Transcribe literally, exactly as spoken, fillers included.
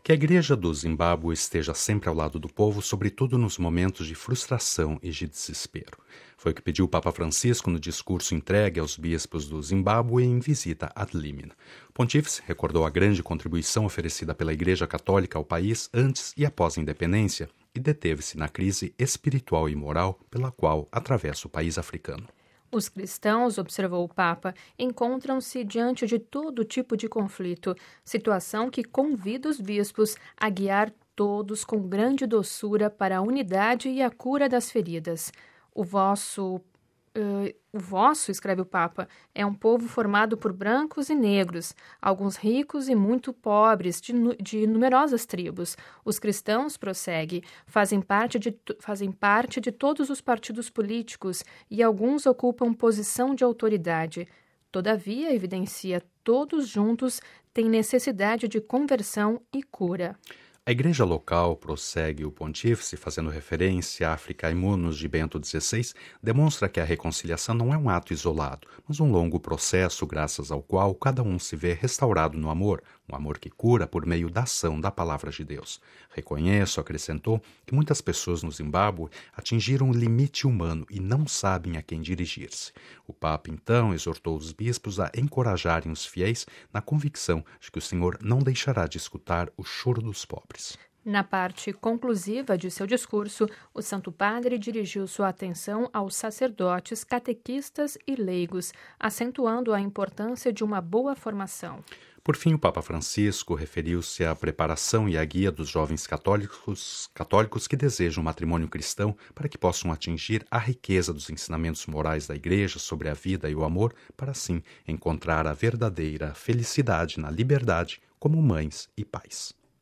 Que a Igreja do Zimbábue esteja sempre ao lado do povo, sobretudo nos momentos de frustração e de desespero. Foi o que pediu o Papa Francisco no discurso entregue aos bispos do Zimbábue em visita ad limina. O pontífice recordou a grande contribuição oferecida pela Igreja Católica ao país antes e após a independência e deteve-se na crise espiritual e moral pela qual atravessa o país africano. Os cristãos, observou o Papa, encontram-se diante de todo tipo de conflito, situação que convida os bispos a guiar todos com grande doçura para a unidade e a cura das feridas. O vosso, uh, o vosso, escreve o Papa, é um povo formado por brancos e negros, alguns ricos e muito pobres, de, de numerosas tribos. Os cristãos, prossegue, fazem parte, de, fazem parte de todos os partidos políticos e alguns ocupam posição de autoridade. Todavia, evidencia, todos juntos têm necessidade de conversão e cura. A igreja local, prossegue o pontífice, fazendo referência à África Imunos de Bento dezesseis, demonstra que a reconciliação não é um ato isolado, mas um longo processo graças ao qual cada um se vê restaurado no amor, um amor que cura por meio da ação da palavra de Deus. Reconheço, acrescentou, que muitas pessoas no Zimbábue atingiram o limite humano e não sabem a quem dirigir-se. O Papa, então, exortou os bispos a encorajarem os fiéis na convicção de que o Senhor não deixará de escutar o choro dos pobres. Na parte conclusiva de seu discurso, o Santo Padre dirigiu sua atenção aos sacerdotes, catequistas e leigos, acentuando a importância de uma boa formação. Por fim, o Papa Francisco referiu-se à preparação e à guia dos jovens católicos, católicos que desejam um matrimônio cristão para que possam atingir a riqueza dos ensinamentos morais da Igreja sobre a vida e o amor, para assim encontrar a verdadeira felicidade na liberdade como mães e pais.